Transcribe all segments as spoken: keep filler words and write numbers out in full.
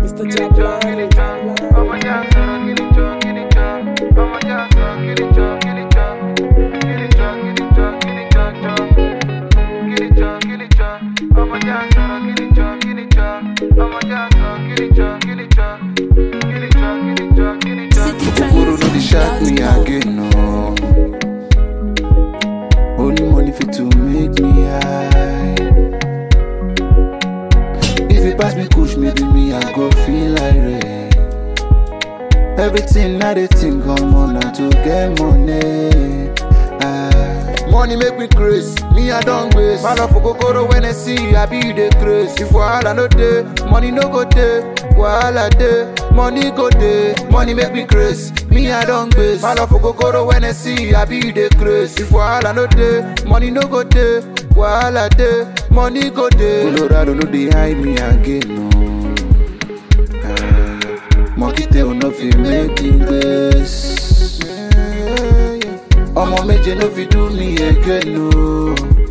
Mister Jabalani. I'ma just get it, chug, get it, chug. I'ma just get it, chug, get it, chug. Get it, chug, get it, chug, get it, chug, chug. Get it, chug, get it, chug. I'ma just get it, chug, get it, chug. I'ma just get it, chug, get it, chug. Get it, chug, get it, chug, get it, chug. Okokoro no dey shock me again, no. Only money fit to make me high. If it pass me kush, maybe me I go feel like rain. Everything I dey think I'm on now to get money. Ah, money make me crazy, me I don't waste. Man of okokoro when I see I be the crazy. If wahala no dey, money no go dey. Wahala dey, money go dey. Money make me crazy, me I don't waste. Man of okokoro when I see I be the crazy. If wahala no dey, money no go dey. Wahala dey, money go dey. Colorado no dey hide me again, no. Monkey tail no fit make me this. Omo meje no fit do me again, no.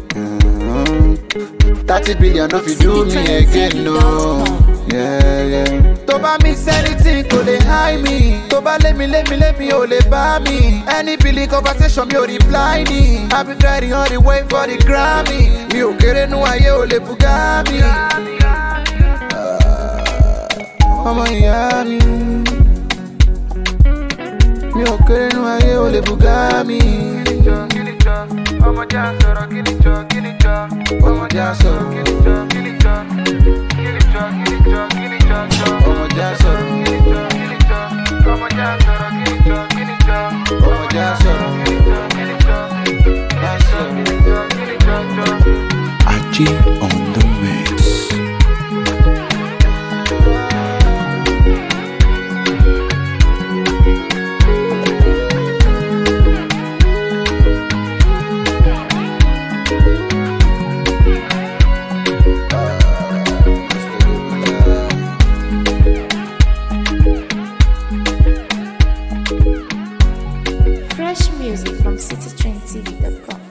Thirty billion no fit do me again, no. Yeah, yeah. To ba mix anything, go dey hide me. To ba let me, let me, let me, oh le buy me. Any billing conversation, me oh reply me. I be grinding all the way for the Grammy. Mi o kere nu aye oh le Bugatti. Ọmọ ìyá mi, mi ò kéré nú ayé o lè bùgá mi. Ọmọ já sọ̀rọ̀ kí ni jọ kí ni jọ. Ọmọ já sọ̀rọ̀ kí ni jọ kí ni jọ. Kí ni jọ kí ni jọ kí ni jọ jọ. ọmọ já sọ̀rọ̀ Kí ni jọ kí ni jọ. Ọmọ já sọ̀rọ̀ kí ni jọ kí ni jọ. ọmọ já sọ̀rọ̀ Kí ni jọ kí ni jọ. já sọ̀rọ̀. Kí ni jọ kí ni jọ jọ. Aji on the mix. Fresh music from city trend t v dot com.